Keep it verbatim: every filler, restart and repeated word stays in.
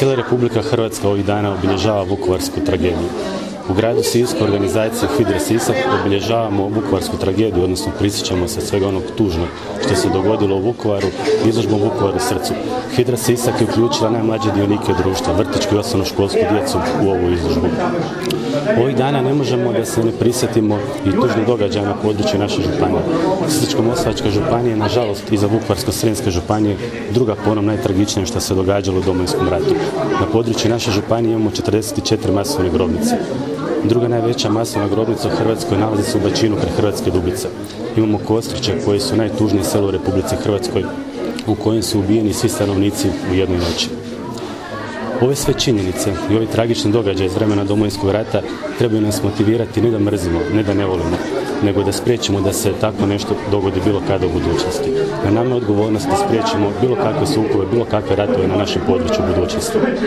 Cijela Republika Hrvatska ovih dana obilježava vukovarsku tragediju. U gradu Sisku organizacije HVIDRA Sisak obilježavamo vukovarsku tragediju, odnosno prisjećamo se svega onog tužnog što se dogodilo u Vukovaru, izložbom Vukovaru srcu. HVIDRA Sisak je uključila najmlađe dionike društva, vrtićku i osnovnoškolsku djecu u ovu izložbu. Ovih dana ne možemo da se ne prisjetimo i tužnih događaja na području naše županije. Sisačko-moslavačka županija je, nažalost, iza Vukovarsko-srijemske županije druga po onom najtragičnijem što se događalo u Domovinskom ratu. Na području naše županije imamo četrdeset četiri masovne grobnice. Druga najveća masovna grobnica u Hrvatskoj nalazi se u Bačinu kraj Hrvatske Dubice. Imamo Kostriće koji su najtužnije selo u Republici Hrvatskoj, u kojem su ubijeni svi stanovnici u jednoj noći. Ove sve činjenice i ovi tragični događaji iz vremena Domovinskog rata trebaju nas motivirati ne da mrzimo, ne da ne volimo, nego da spriječimo da se tako nešto dogodi bilo kada u budućnosti. Na nama je odgovornost da spriječimo bilo kakve sukobe, bilo kakve ratove na našem području u budućnosti.